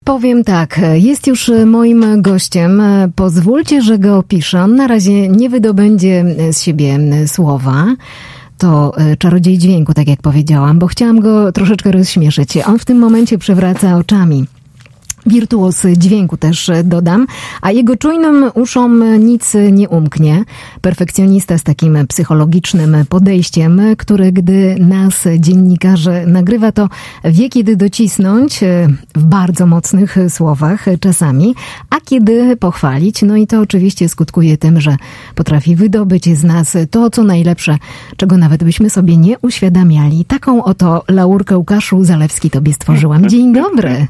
Powiem tak, jest już moim gościem. Pozwólcie, że go opiszę. Na razie nie wydobędzie z siebie słowa. To czarodziej dźwięku, tak jak powiedziałam, bo chciałam go troszeczkę rozśmieszyć. On w tym momencie przewraca oczami. Wirtuoz dźwięku też dodam, a jego czujnym uszom nic nie umknie. Perfekcjonista z takim psychologicznym podejściem, który gdy nas, dziennikarze, nagrywa, to wie kiedy docisnąć w bardzo mocnych słowach czasami, a kiedy pochwalić. No i to oczywiście skutkuje tym, że potrafi wydobyć z nas to, co najlepsze, czego nawet byśmy sobie nie uświadamiali. Taką oto laurkę, Łukaszu Zalewski, tobie stworzyłam. Dzień dobry.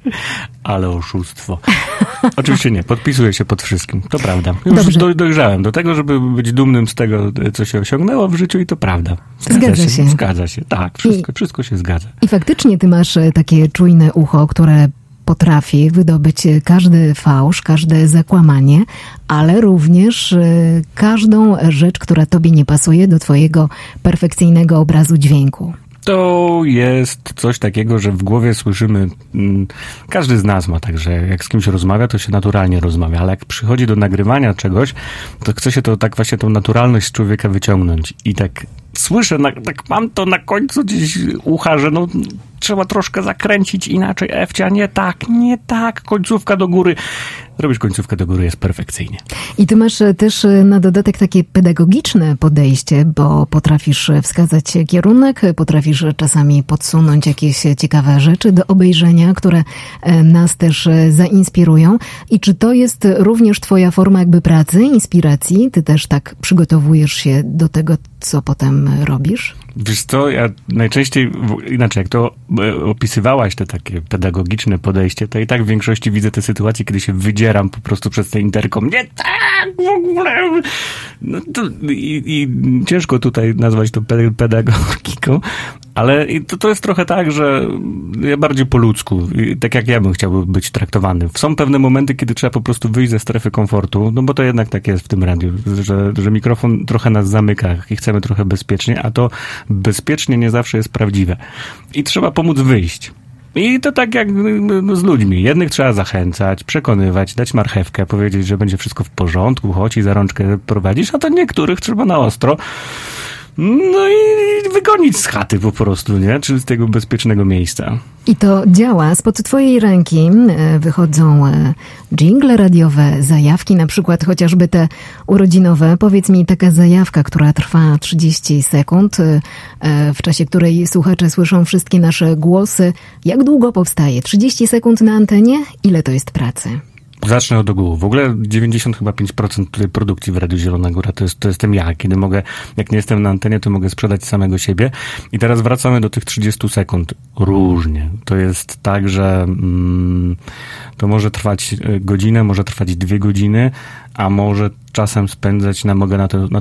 Ale oszustwo. Oczywiście nie, podpisuję się pod wszystkim, to prawda. Już dojrzałem do tego, żeby być dumnym z tego, co się osiągnęło w życiu i to prawda. Zgadza się, tak, wszystko się zgadza. I faktycznie ty masz takie czujne ucho, które potrafi wydobyć każdy fałsz, każde zakłamanie, ale również każdą rzecz, która tobie nie pasuje do twojego perfekcyjnego obrazu dźwięku. To jest coś takiego, że w głowie słyszymy, każdy z nas ma tak, że jak z kimś rozmawia, to się naturalnie rozmawia, ale jak przychodzi do nagrywania czegoś, to chce się to tak właśnie tą naturalność z człowieka wyciągnąć. I tak słyszę, tak mam to na końcu gdzieś ucha, że no trzeba troszkę zakręcić inaczej, Ewcia, nie tak, końcówka do góry. Robisz końcówkę do góry, jest perfekcyjnie. I ty masz też na dodatek takie pedagogiczne podejście, bo potrafisz wskazać kierunek, potrafisz czasami podsunąć jakieś ciekawe rzeczy do obejrzenia, które nas też zainspirują. I czy to jest również twoja forma jakby pracy, inspiracji? Ty też tak przygotowujesz się do tego, co potem robisz? Wiesz co, ja najczęściej, inaczej jak to opisywałaś, te takie pedagogiczne podejście, to i tak w większości widzę te sytuacje, kiedy się wydzieram po prostu przez ten interkom. Nie tak, w ogóle. No to, i ciężko tutaj nazwać to pedagogiką, ale to jest trochę tak, że ja bardziej po ludzku, tak jak ja bym chciał być traktowany. Są pewne momenty, kiedy trzeba po prostu wyjść ze strefy komfortu, no bo to jednak tak jest w tym radiu, że mikrofon trochę nas zamyka i chcemy trochę bezpiecznie, a to bezpiecznie nie zawsze jest prawdziwe. I trzeba pomóc wyjść. I to tak jak z ludźmi. Jednych trzeba zachęcać, przekonywać, dać marchewkę, powiedzieć, że będzie wszystko w porządku, chodź i za rączkę prowadzisz, a to niektórych trzeba na ostro. No i wygonić z chaty po prostu, nie? Czy z tego bezpiecznego miejsca. I to działa. Spod twojej ręki wychodzą dżingle radiowe, zajawki, na przykład chociażby te urodzinowe. Powiedz mi, taka zajawka, która trwa 30 sekund, w czasie której słuchacze słyszą wszystkie nasze głosy. Jak długo powstaje? 30 sekund na antenie? Ile to jest pracy? Zacznę od ogółu. W ogóle 95% tutaj produkcji w Radiu Zielona Góra to jestem ja. Kiedy mogę, jak nie jestem na antenie, to mogę sprzedać samego siebie. I teraz wracamy do tych 30 sekund. Różnie. To jest tak, że to może trwać godzinę, może trwać 2 godziny, a może czasem spędzać, mogę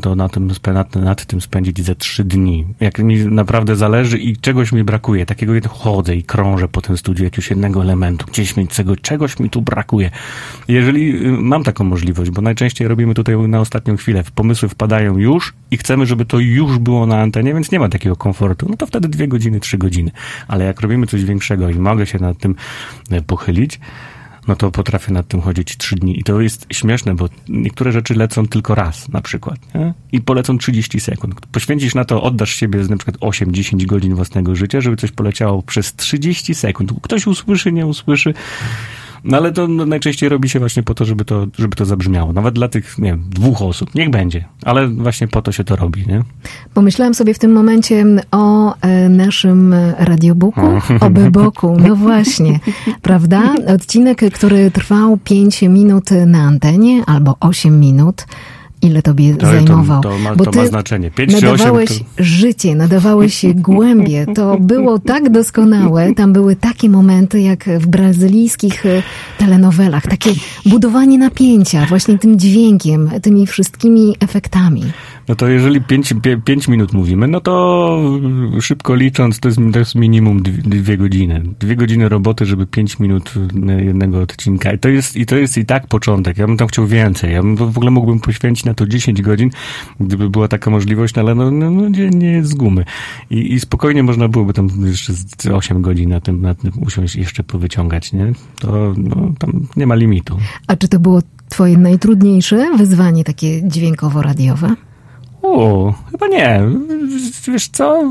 nad tym spędzić ze 3 dni. Jak mi naprawdę zależy i czegoś mi brakuje, takiego chodzę i krążę po tym studiu jakiegoś jednego elementu, czegoś mi tu brakuje. Jeżeli mam taką możliwość, bo najczęściej robimy tutaj na ostatnią chwilę, pomysły wpadają już i chcemy, żeby to już było na antenie, więc nie ma takiego komfortu, no to wtedy 2 godziny, 3 godziny. Ale jak robimy coś większego i mogę się nad tym pochylić, no to potrafię nad tym chodzić 3 dni. I to jest śmieszne, bo niektóre rzeczy lecą tylko raz na przykład, nie? I polecą 30 sekund. Poświęcisz na to, oddasz siebie z na przykład 8-10 godzin własnego życia, żeby coś poleciało przez 30 sekund. Ktoś usłyszy, nie usłyszy. No ale to najczęściej robi się właśnie po to, żeby to zabrzmiało. Nawet dla tych, nie wiem, 2 osób. Niech będzie. Ale właśnie po to się to robi, nie? Pomyślałam sobie w tym momencie o naszym radiobooku, o Beboku. No właśnie, prawda? Odcinek, który trwał 5 minut na antenie albo 8 minut. Ile tobie zajmował? To ma znaczenie. 5 czy 8 nadawałeś życie, nadawałeś głębie. To było tak doskonałe. Tam były takie momenty, jak w brazylijskich telenowelach. Takie budowanie napięcia właśnie tym dźwiękiem, tymi wszystkimi efektami. No to jeżeli 5 minut mówimy, no to szybko licząc, to jest minimum 2 godziny. 2 godziny roboty, żeby 5 minut jednego odcinka. I to jest i tak początek. Ja bym tam chciał więcej. Ja bym w ogóle mógłbym poświęcić na to 10 godzin, gdyby była taka możliwość, ale nie jest z gumy. I spokojnie można byłoby tam jeszcze 8 godzin na tym usiąść i jeszcze powyciągać, nie? To tam nie ma limitu. A czy to było twoje najtrudniejsze wyzwanie takie dźwiękowo-radiowe? Chyba nie. Wiesz co?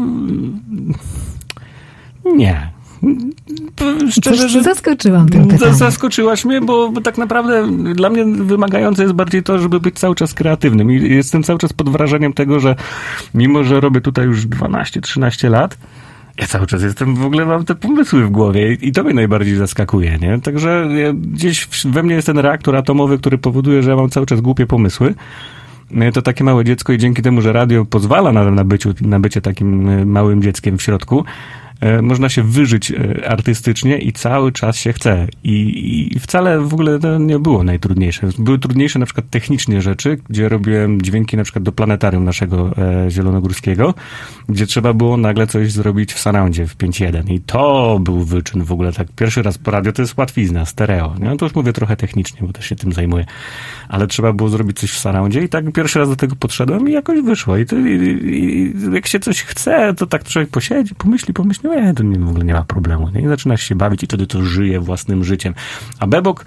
Nie. Szczerze, że zaskoczyłam tym pytaniem. Zaskoczyłaś mnie, bo tak naprawdę dla mnie wymagające jest bardziej to, żeby być cały czas kreatywnym. I jestem cały czas pod wrażeniem tego, że mimo, że robię tutaj już 12-13 lat, ja cały czas w ogóle mam te pomysły w głowie i to mnie najbardziej zaskakuje, nie? Także gdzieś we mnie jest ten reaktor atomowy, który powoduje, że ja mam cały czas głupie pomysły. To takie małe dziecko i dzięki temu, że radio pozwala na bycie takim małym dzieckiem w środku, można się wyżyć artystycznie i cały czas się chce. I wcale w ogóle to nie było najtrudniejsze. Były trudniejsze na przykład technicznie rzeczy, gdzie robiłem dźwięki na przykład do planetarium naszego zielonogórskiego, gdzie trzeba było nagle coś zrobić w surroundzie w 5.1. I to był wyczyn w ogóle. Tak pierwszy raz po radio to jest łatwizna, stereo. Nie? To już mówię trochę technicznie, bo też się tym zajmuję. Ale trzeba było zrobić coś w surroundzie i tak pierwszy raz do tego podszedłem i jakoś wyszło. I jak się coś chce, to tak człowiek posiedzi, pomyśli, to w ogóle nie ma problemu. Nie? I zaczynasz się bawić i wtedy to żyje własnym życiem. A Bebok,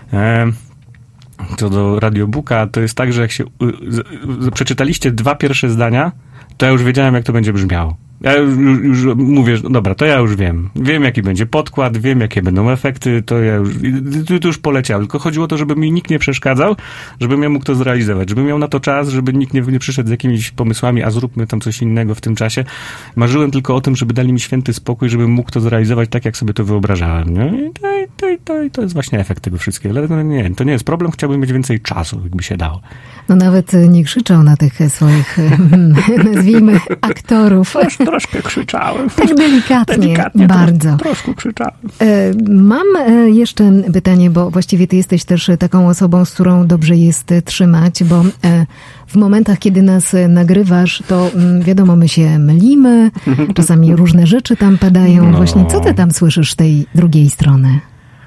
to do radiobooka, to jest tak, że jak się przeczytaliście 2 pierwsze zdania, to ja już wiedziałem, jak to będzie brzmiało. Ja już mówię, dobra, to ja już wiem. Wiem, jaki będzie podkład, wiem, jakie będą efekty, to ja już, to już poleciało. Tylko chodziło o to, żeby mi nikt nie przeszkadzał, żebym ja mógł to zrealizować, żebym miał na to czas, żeby nikt nie przyszedł z jakimiś pomysłami, a zróbmy tam coś innego w tym czasie. Marzyłem tylko o tym, żeby dali mi święty spokój, żebym mógł to zrealizować tak, jak sobie to wyobrażałem. Nie? I to jest właśnie efekt tego wszystkiego. Ale nie, to nie jest problem, chciałbym mieć więcej czasu, jakby się dało. No nawet nie krzyczał na tych swoich, nazwijmy, aktorów. Troszkę krzyczałem. Tak delikatnie bardzo. Troszkę krzyczałem. Mam jeszcze pytanie, bo właściwie ty jesteś też taką osobą, z którą dobrze jest trzymać, bo w momentach, kiedy nas nagrywasz, to wiadomo, my się mylimy, czasami różne rzeczy tam padają. Właśnie co ty tam słyszysz z tej drugiej strony?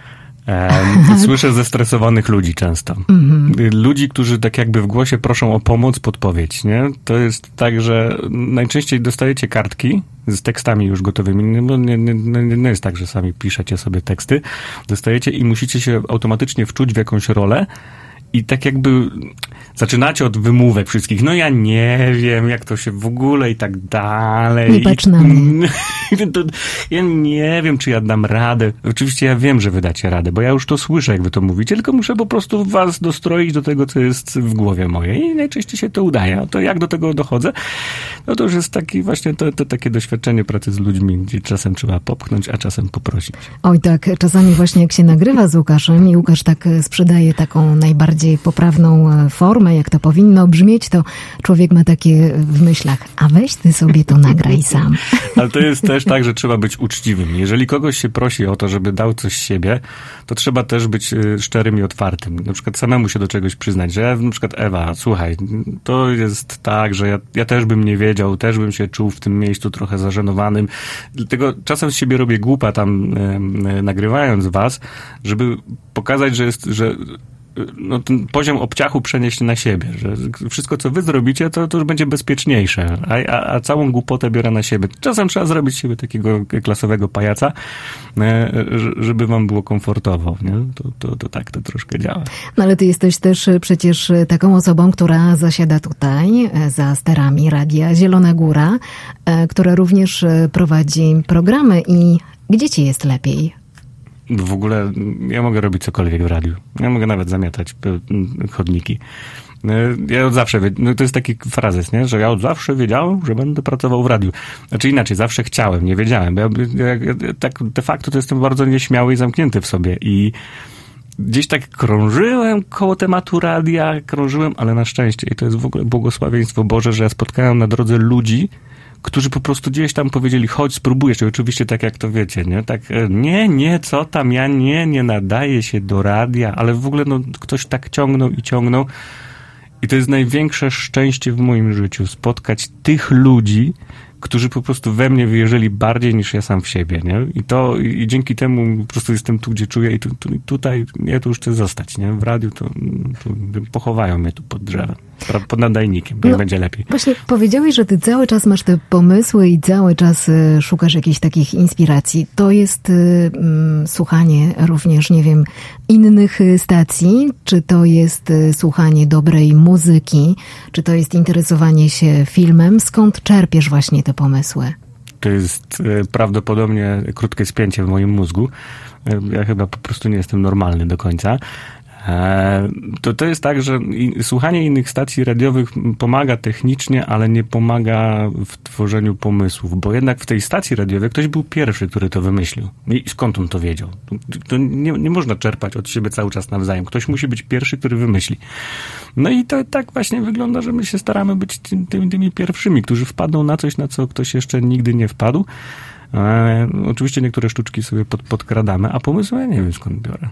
Słyszę zestresowanych ludzi często. Ludzi, którzy tak jakby w głosie proszą o pomoc, podpowiedź, nie? To jest tak, że najczęściej dostajecie kartki z tekstami już gotowymi, bo nie jest tak, że sami piszecie sobie teksty. Dostajecie i musicie się automatycznie wczuć w jakąś rolę i tak jakby zaczynacie od wymówek wszystkich. No ja nie wiem, jak to się w ogóle i tak dalej. Nie patrz na mnie. Ja nie wiem, czy ja dam radę. Oczywiście ja wiem, że wy dacie radę, bo ja już to słyszę, jak wy to mówicie, tylko muszę po prostu was dostroić do tego, co jest w głowie mojej i najczęściej się to udaje. A to jak do tego dochodzę? No to już jest taki właśnie to takie doświadczenie pracy z ludźmi, gdzie czasem trzeba popchnąć, a czasem poprosić. Oj tak, czasami właśnie jak się nagrywa z Łukaszem i Łukasz tak sprzedaje taką najbardziej poprawną formę, jak to powinno brzmieć, to człowiek ma takie w myślach, a weź ty sobie to nagraj sam. Ale to jest też tak, że trzeba być uczciwym. Jeżeli kogoś się prosi o to, żeby dał coś z siebie, to trzeba też być szczerym i otwartym. Na przykład samemu się do czegoś przyznać, że ja, na przykład Ewa, słuchaj, to jest tak, że ja też bym nie wiedział, też bym się czuł w tym miejscu trochę zażenowanym. Dlatego czasem z siebie robię głupa tam nagrywając was, żeby pokazać, że ten poziom obciachu przenieść na siebie, że wszystko, co wy zrobicie, to już będzie bezpieczniejsze, a całą głupotę biorę na siebie. Czasem trzeba zrobić z siebie takiego klasowego pajaca, żeby wam było komfortowo, nie? To tak to troszkę działa. No ale ty jesteś też przecież taką osobą, która zasiada tutaj za sterami Radia Zielona Góra, która również prowadzi programy i gdzie ci jest lepiej? W ogóle ja mogę robić cokolwiek w radiu. Ja mogę nawet zamiatać chodniki. Ja od zawsze, to jest taki frazes, nie? Że ja od zawsze wiedziałem, że będę pracował w radiu. Znaczy inaczej, zawsze chciałem, nie wiedziałem. Bo ja tak de facto to jestem bardzo nieśmiały i zamknięty w sobie. I gdzieś tak krążyłem koło tematu radia, ale na szczęście, i to jest w ogóle błogosławieństwo Boże, że ja spotkałem na drodze ludzi, którzy po prostu gdzieś tam powiedzieli, chodź, spróbujesz. I oczywiście tak jak to wiecie, nie? Tak, nie, co tam, ja nie nadaję się do radia, ale w ogóle ktoś tak ciągnął. I to jest największe szczęście w moim życiu, spotkać tych ludzi, którzy po prostu we mnie wierzyli bardziej niż ja sam w siebie, nie? I dzięki temu po prostu jestem tu, gdzie czuję i tutaj ja tu już chcę zostać, nie? W radiu to pochowają mnie tu pod drzewem, pod nadajnikiem, bo będzie lepiej. Właśnie powiedziałeś, że ty cały czas masz te pomysły i cały czas szukasz jakichś takich inspiracji. To jest słuchanie również, nie wiem, innych stacji? Czy to jest słuchanie dobrej muzyki? Czy to jest interesowanie się filmem? Skąd czerpiesz właśnie te pomysły? To jest prawdopodobnie krótkie spięcie w moim mózgu. Ja chyba po prostu nie jestem normalny do końca. To jest tak, że słuchanie innych stacji radiowych pomaga technicznie, ale nie pomaga w tworzeniu pomysłów, bo jednak w tej stacji radiowej ktoś był pierwszy, który to wymyślił. I skąd on to wiedział? To nie można czerpać od siebie cały czas nawzajem. Ktoś musi być pierwszy, który wymyśli. No i to tak właśnie wygląda, że my się staramy być tymi pierwszymi, którzy wpadną na coś, na co ktoś jeszcze nigdy nie wpadł. Oczywiście niektóre sztuczki sobie podkradamy, a pomysły ja nie wiem skąd biorę.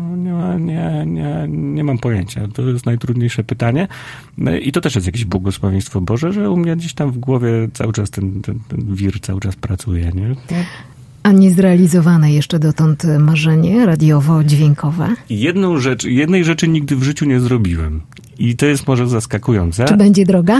Nie mam pojęcia. To jest najtrudniejsze pytanie. I to też jest jakieś błogosławieństwo Boże, że u mnie gdzieś tam w głowie cały czas ten wir cały czas pracuje, nie? A niezrealizowane jeszcze dotąd marzenie radiowo-dźwiękowe? Jednej rzeczy nigdy w życiu nie zrobiłem. I to jest może zaskakujące. Czy będzie droga?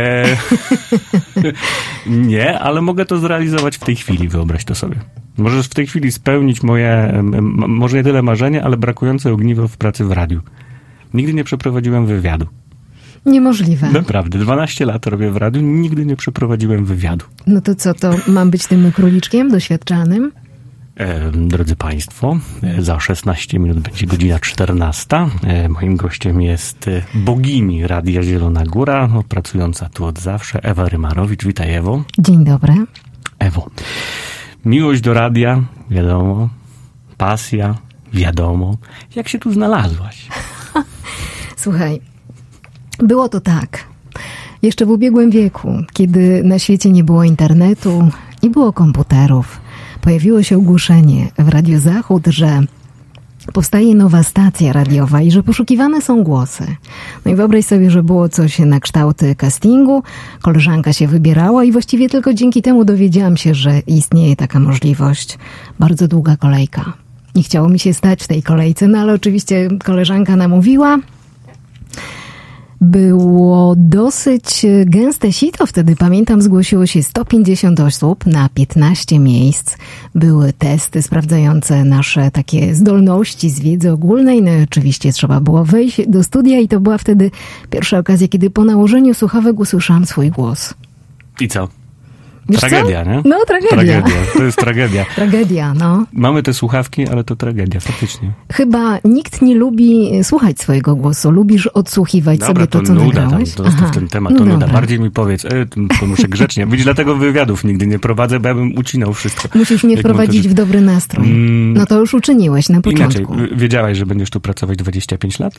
Nie, ale mogę to zrealizować w tej chwili, wyobraź to sobie. Możesz w tej chwili spełnić moje, może nie tyle marzenie, ale brakujące ogniwo w pracy w radiu. Nigdy nie przeprowadziłem wywiadu. Niemożliwe. Naprawdę, 12 lat robię w radiu, nigdy nie przeprowadziłem wywiadu. No to co, to mam być tym króliczkiem doświadczalnym? Drodzy Państwo, za 16 minut będzie godzina 14. Moim gościem jest bogini Radia Zielona Góra, pracująca tu od zawsze, Ewa Rymarowicz. Witaj, Ewo. Dzień dobry. Ewo, miłość do radia, wiadomo, pasja, wiadomo. Jak się tu znalazłaś? Słuchaj, było to tak. Jeszcze w ubiegłym wieku, kiedy na świecie nie było internetu i było komputerów, pojawiło się ogłoszenie w Radiu Zachód, że powstaje nowa stacja radiowa i że poszukiwane są głosy. No i wyobraź sobie, że było coś na kształt castingu, koleżanka się wybierała i właściwie tylko dzięki temu dowiedziałam się, że istnieje taka możliwość. Bardzo długa kolejka. Nie chciało mi się stać w tej kolejce, no ale oczywiście koleżanka namówiła. Było dosyć gęste sito wtedy. Pamiętam, zgłosiło się 150 osób na 15 miejsc. Były testy sprawdzające nasze takie zdolności z wiedzy ogólnej. No i oczywiście trzeba było wejść do studia i to była wtedy pierwsza okazja, kiedy po nałożeniu słuchawek usłyszałam swój głos. I co? Wiesz tragedia, co? nie? No, tragedia. To jest tragedia. Tragedia, no. Mamy te słuchawki, ale to tragedia, faktycznie. Chyba nikt nie lubi słuchać swojego głosu. Lubisz odsłuchiwać sobie to, co nagrałeś? Zostaw ten temat, to nuda. Bardziej mi powiedz, to muszę grzecznie. Widzisz, dlatego wywiadów nigdy nie prowadzę, bo ja bym ucinał wszystko. Musisz mnie wprowadzić w dobry nastrój. No to już uczyniłeś na początku. Inaczej, wiedziałaś, że będziesz tu pracować 25 lat?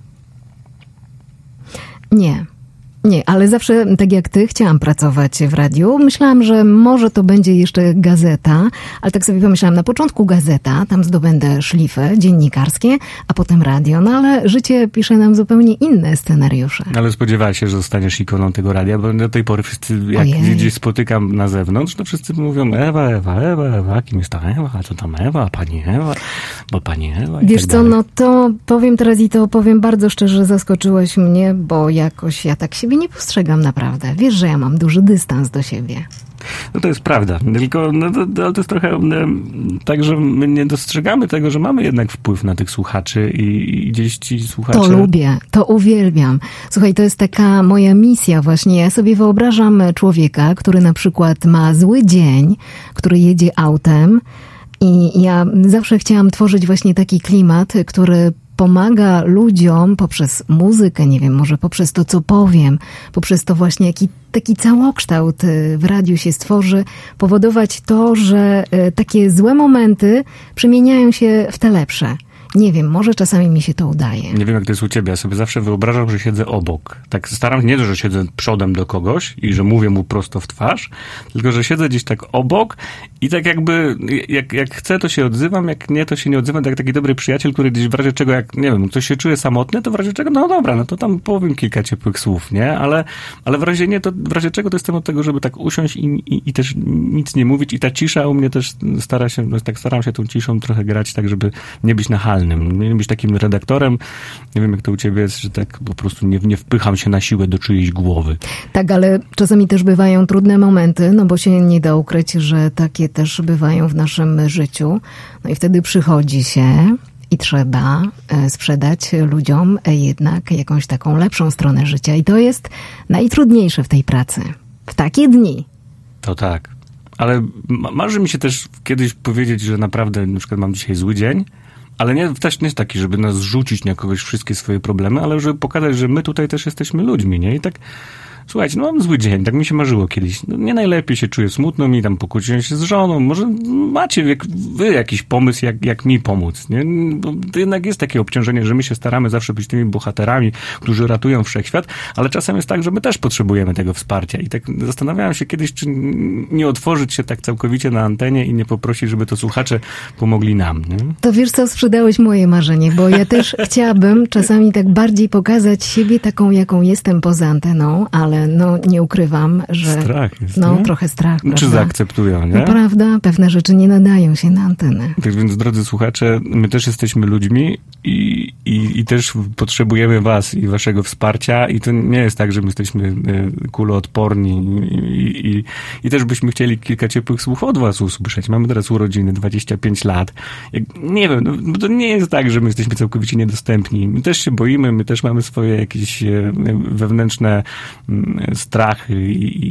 Nie, ale zawsze, tak jak ty, chciałam pracować w radiu. Myślałam, że może to będzie jeszcze gazeta, ale tak sobie pomyślałam, na początku gazeta, tam zdobędę szlify dziennikarskie, a potem radio. No ale życie pisze nam zupełnie inne scenariusze. Ale spodziewałeś się, że zostaniesz ikoną tego radia, bo do tej pory wszyscy, jak gdzieś spotykam na zewnątrz, to wszyscy mówią Ewa, kim jest ta Ewa, a co tam Ewa, pani Ewa, bo pani Ewa. Wiesz tak co, no to powiem teraz i to powiem bardzo szczerze, zaskoczyłeś mnie, bo jakoś ja tak siebie nie postrzegam naprawdę. Wiesz, że ja mam duży dystans do siebie. No to jest prawda. Tylko to jest trochę tak, że my nie dostrzegamy tego, że mamy jednak wpływ na tych słuchaczy i gdzieś ci słuchacze... To lubię, to uwielbiam. Słuchaj, to jest taka moja misja właśnie. Ja sobie wyobrażam człowieka, który na przykład ma zły dzień, który jedzie autem i ja zawsze chciałam tworzyć właśnie taki klimat, który pomaga ludziom poprzez muzykę, nie wiem, może poprzez to, co powiem, poprzez to właśnie, jaki taki całokształt w radiu się stworzy, powodować to, że takie złe momenty przemieniają się w te lepsze. Nie wiem, może czasami mi się to udaje. Nie wiem, jak to jest u ciebie. Ja sobie zawsze wyobrażam, że siedzę obok. Tak staram się, nie to, że siedzę przodem do kogoś i że mówię mu prosto w twarz, tylko, że siedzę gdzieś tak obok i tak jakby, jak chcę, to się odzywam, jak nie, to się nie odzywam. Tak jak taki dobry przyjaciel, który gdzieś w razie czego, jak, nie wiem, ktoś się czuje samotny, to w razie czego, no dobra, no to tam powiem kilka ciepłych słów, nie? Ale w razie nie, to w razie czego to jestem od tego, żeby tak usiąść i też nic nie mówić. I ta cisza u mnie też staram się tą ciszą trochę grać, tak, żeby nie być nachalnym, nie być takim redaktorem. Nie wiem, jak to u ciebie jest, że tak po prostu nie wpycham się na siłę do czyjejś głowy. Tak, ale czasami też bywają trudne momenty, no bo się nie da ukryć, że takie też bywają w naszym życiu. No i wtedy przychodzi się i trzeba sprzedać ludziom jednak jakąś taką lepszą stronę życia. I to jest najtrudniejsze w tej pracy. W takie dni. To tak. Ale marzy mi się też kiedyś powiedzieć, że naprawdę na przykład mam dzisiaj zły dzień, ale też nie jest taki, żeby nas rzucić na kogoś wszystkie swoje problemy, ale żeby pokazać, że my tutaj też jesteśmy ludźmi, nie? I tak, słuchajcie, no mam zły dzień, tak mi się marzyło kiedyś. No, nie najlepiej się czuję, smutno mi, tam pokłóciłem się z żoną, może macie wy jakiś pomysł, jak mi pomóc, nie? Bo to jednak jest takie obciążenie, że my się staramy zawsze być tymi bohaterami, którzy ratują wszechświat, ale czasem jest tak, że my też potrzebujemy tego wsparcia. I tak zastanawiałem się kiedyś, czy nie otworzyć się tak całkowicie na antenie i nie poprosić, żeby to słuchacze pomogli nam, nie? To wiesz co, sprzedałeś moje marzenie, bo ja też chciałabym czasami tak bardziej pokazać siebie taką, jaką jestem poza anteną, ale no nie ukrywam, że strach jest, no nie? trochę strach, prawda? Czy zaakceptują, nie? No prawda, pewne rzeczy nie nadają się na antenę. Tak więc, drodzy słuchacze, my też jesteśmy ludźmi i też potrzebujemy was i waszego wsparcia i to nie jest tak, że my jesteśmy kuloodporni i też byśmy chcieli kilka ciepłych słów od was usłyszeć. Mamy teraz urodziny, 25 lat. Nie wiem, no, to nie jest tak, że my jesteśmy całkowicie niedostępni. My też się boimy, my też mamy swoje jakieś wewnętrzne strachy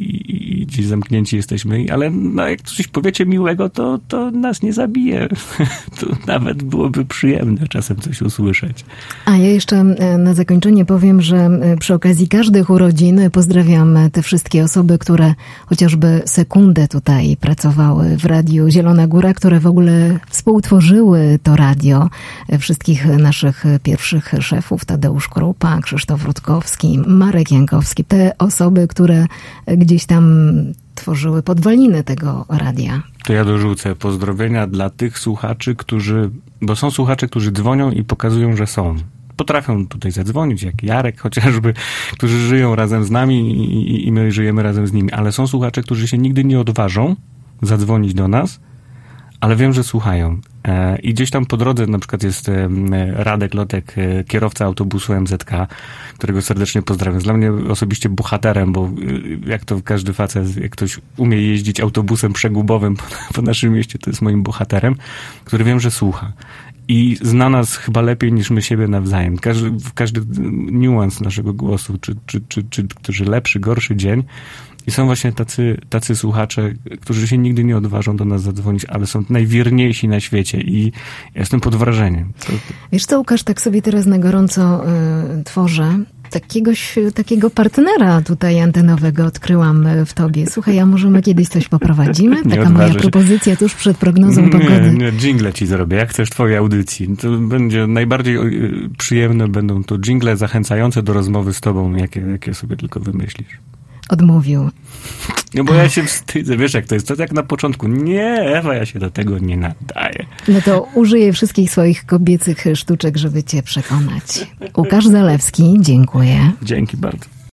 i gdzieś zamknięci jesteśmy, ale no, jak coś powiecie miłego, to nas nie zabije. To nawet byłoby przyjemne czasem coś usłyszeć. A ja jeszcze na zakończenie powiem, że przy okazji każdych urodzin pozdrawiam te wszystkie osoby, które chociażby sekundę tutaj pracowały w Radiu Zielona Góra, które w ogóle współtworzyły to radio. Wszystkich naszych pierwszych szefów, Tadeusz Krupa, Krzysztof Rutkowski, Marek Jankowski, te osoby, które gdzieś tam tworzyły podwaliny tego radia. To ja dorzucę pozdrowienia dla tych słuchaczy, bo są słuchacze, którzy dzwonią i pokazują, że są. Potrafią tutaj zadzwonić, jak Jarek chociażby, którzy żyją razem z nami i my żyjemy razem z nimi. Ale są słuchacze, którzy się nigdy nie odważą zadzwonić do nas, ale wiem, że słuchają. I gdzieś tam po drodze na przykład jest Radek Lotek, kierowca autobusu MZK, którego serdecznie pozdrawiam. Jest dla mnie osobiście bohaterem, bo jak to każdy facet, jak ktoś umie jeździć autobusem przegubowym po naszym mieście, to jest moim bohaterem, który wiem, że słucha. I zna nas chyba lepiej niż my siebie nawzajem. Każdy niuans naszego głosu, czy którzy lepszy, gorszy dzień. I są właśnie tacy słuchacze, którzy się nigdy nie odważą do nas zadzwonić, ale są najwierniejsi na świecie i ja jestem pod wrażeniem. Wiesz co, Łukasz, tak sobie teraz na gorąco tworzę. Takiego partnera tutaj antenowego odkryłam w tobie. Słuchaj, a może my kiedyś coś poprowadzimy? Taka moja propozycja tuż przed prognozą pogody. Nie, dżingle ci zrobię. Jak chcesz twojej audycji. To będzie najbardziej przyjemne, będą to dżingle zachęcające do rozmowy z tobą, jakie sobie tylko wymyślisz. Odmówił. No bo ja się wstydzę, wiesz jak to jest, to jak na początku, nie Ewa, ja się do tego nie nadaję. No to użyję wszystkich swoich kobiecych sztuczek, żeby cię przekonać. Łukasz Zalewski, dziękuję. Dzięki bardzo.